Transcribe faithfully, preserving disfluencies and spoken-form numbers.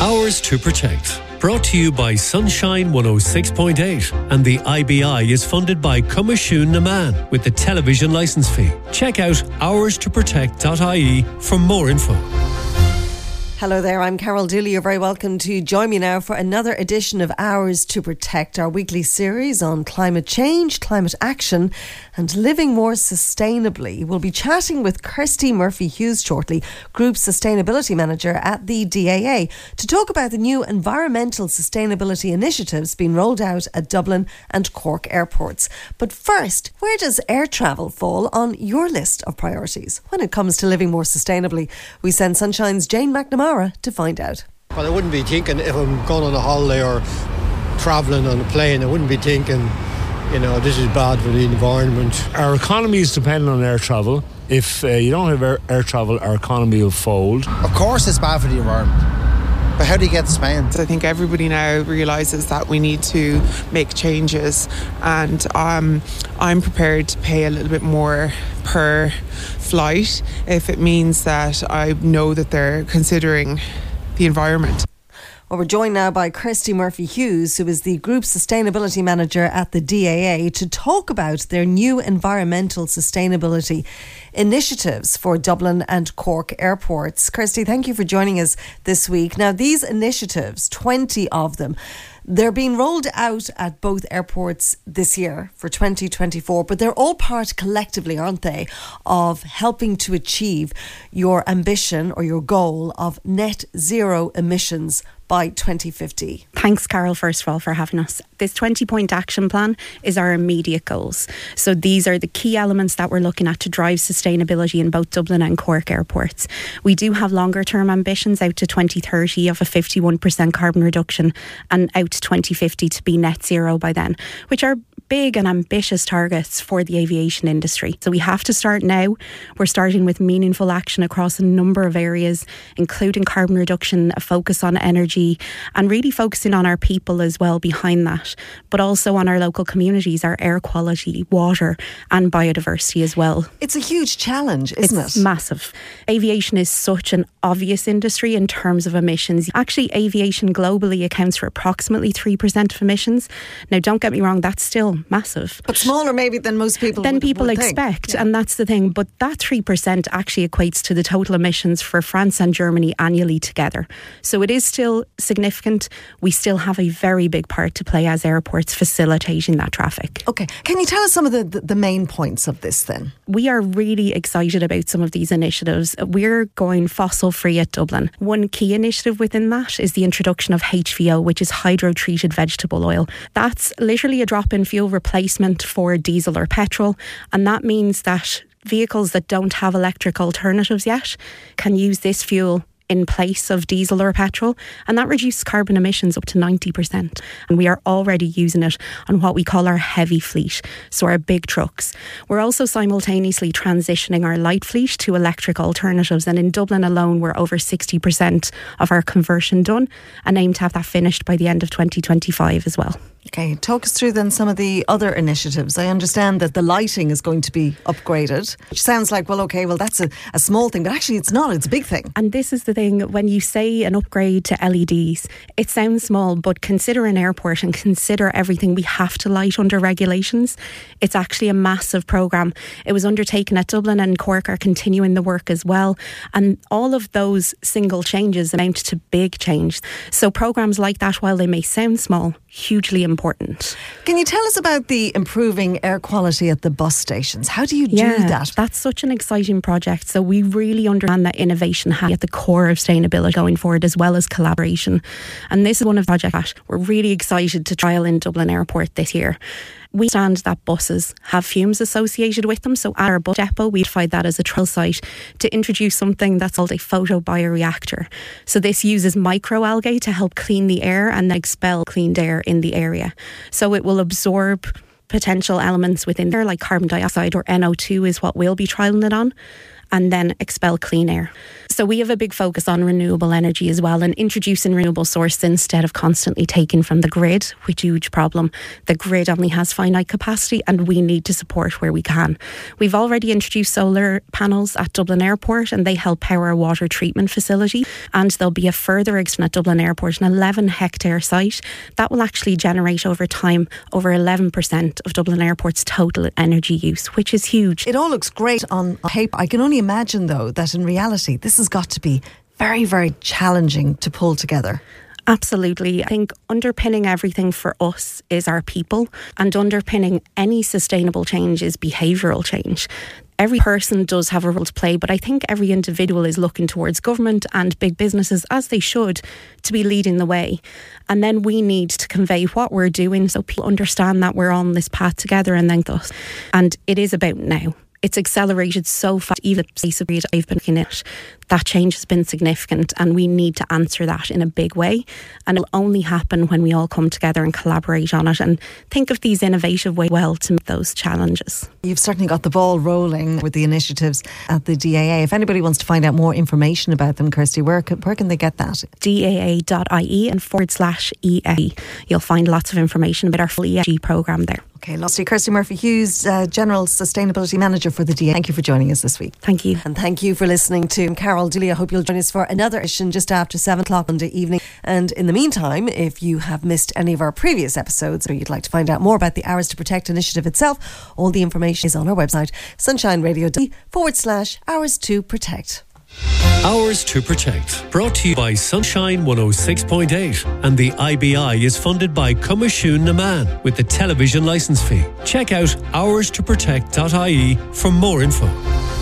Hours to Protect. Brought to you by Sunshine one oh six point eight, and the I B I is funded by Cumashún Naman with the television licence fee. Check out hours to protect dot I E for more info. Hello there, I'm Carol Dooley. You're very welcome to join me now for another edition of Hours to Protect, our weekly series on climate change, climate action and living more sustainably. We'll be chatting with Kirsty Murphy-Hughes shortly, Group Sustainability Manager at the D A A, to talk about the new environmental sustainability initiatives being rolled out at Dublin and Cork airports. But first, where does air travel fall on your list of priorities when it comes to living more sustainably? We send Sunshine's Jane McNamara to find out. Well, I wouldn't be thinking if I'm going on a holiday or travelling on a plane, I wouldn't be thinking, you know, this is bad for the environment. Our economy is dependent on air travel. If uh, you don't have air, air travel, our economy will fold. Of course it's bad for the environment. But how do you get the spend? I think everybody now realises that we need to make changes, and um, I'm prepared to pay a little bit more per flight if it means that I know that they're considering the environment. Well, we're joined now by Kirsty Murphy-Hughes, who is the Group Sustainability Manager at the D A A, to talk about their new environmental sustainability initiatives for Dublin and Cork airports. Kirsty, thank you for joining us this week. Now, these initiatives, twenty of them, they're being rolled out at both airports this year for twenty twenty-four, but they're all part collectively, aren't they, of helping to achieve your ambition or your goal of net zero emissions by twenty fifty. Thanks, Carol, first of all, for having us. This twenty-point action plan is our immediate goals. So these are the key elements that we're looking at to drive sustainability in both Dublin and Cork airports. We do have longer term ambitions out to twenty thirty of a fifty-one percent carbon reduction and out to twenty fifty to be net zero by then, which are big and ambitious targets for the aviation industry. So we have to start now. We're starting with meaningful action across a number of areas, including carbon reduction, a focus on energy, and really focusing on our people as well behind that, but also on our local communities, our air quality, water and biodiversity as well. It's a huge challenge, isn't it's it? It's massive. Aviation is such an obvious industry in terms of emissions. Actually, aviation globally accounts for approximately three percent of emissions. Now, don't get me wrong, that's still massive. But smaller maybe than most people than would, people would expect. Think. Yeah. And that's the thing. But that three percent actually equates to the total emissions for France and Germany annually together. So it is still significant. We still have a very big part to play as airports facilitating that traffic. Okay. Can you tell us some of the, the, the main points of this then? We are really excited about some of these initiatives. We're going fossil free at Dublin. One key initiative within that is the introduction of H V O, which is hydro-treated vegetable oil. That's literally a drop-in fuel replacement for diesel or petrol, and that means that vehicles that don't have electric alternatives yet can use this fuel in place of diesel or petrol, and that reduces carbon emissions up to ninety percent. And we are already using it on what we call our heavy fleet, so our big trucks. We're also simultaneously transitioning our light fleet to electric alternatives, and in Dublin alone we're over sixty percent of our conversion done and aim to have that finished by the end of twenty twenty-five as well. Okay, talk us through then some of the other initiatives. I understand that the lighting is going to be upgraded, which sounds like, well, okay, well, that's a, a small thing, but actually it's not, it's a big thing. And this is the thing, when you say an upgrade to L E Ds, it sounds small, but consider an airport and consider everything we have to light under regulations. It's actually a massive programme. It was undertaken at Dublin, and Cork are continuing the work as well. And all of those single changes amount to big change. So programmes like that, while they may sound small, hugely important. Can you tell us about the improving air quality at the bus stations? How do you do yeah, that? That's such an exciting project. So we really understand that innovation has at the core of sustainability going forward, as well as collaboration. And this is one of the projects that we're really excited to trial in Dublin Airport this year. We understand that buses have fumes associated with them, so at our bus depot we identified that as a trial site to introduce something that's called a photobioreactor. So this uses microalgae to help clean the air and then expel cleaned air in the area. So it will absorb potential elements within there like carbon dioxide, or N O two is what we'll be trialling it on, and then expel clean air. So we have a big focus on renewable energy as well, and introducing renewable sources instead of constantly taking from the grid, which is a huge problem. The grid only has finite capacity and we need to support where we can. We've already introduced solar panels at Dublin Airport and they help power a water treatment facility, and there'll be a further extension at Dublin Airport, an eleven hectare site that will actually generate over time over eleven percent of Dublin Airport's total energy use, which is huge. It all looks great on paper. I can only imagine though that in reality this has got to be very, very challenging to pull together. Absolutely. I think underpinning everything for us is our people, and underpinning any sustainable change is behavioural change. Every person does have a role to play, but I think every individual is looking towards government and big businesses, as they should, to be leading the way. And then we need to convey what we're doing so people understand that we're on this path together and then us. And it is about now. It's accelerated so fast, even the space of period I've been looking at. That change has been significant and we need to answer that in a big way. And it'll only happen when we all come together and collaborate on it and think of these innovative ways well to meet those challenges. You've certainly got the ball rolling with the initiatives at the D A A. If anybody wants to find out more information about them, Kirsty, where can, where can they get that? D A A dot I E and forward slash E S G. You'll find lots of information about our full E S G programme there. Okay, lovely. Kirsty Murphy-Hughes, uh, General Sustainability Manager for the D A A. Thank you for joining us this week. Thank you. And thank you for listening to Carol Dooley. I hope you'll join us for another edition just after seven o'clock Monday evening. And in the meantime, if you have missed any of our previous episodes or you'd like to find out more about the Hours to Protect initiative itself, all the information is on our website, sunshineradio.ie forward slash Hours to Protect. Hours to Protect, brought to you by Sunshine one oh six point eight, and the I B I is funded by Coimisiún na Meán with the television licence fee. Check out hours to protect dot I E for more info.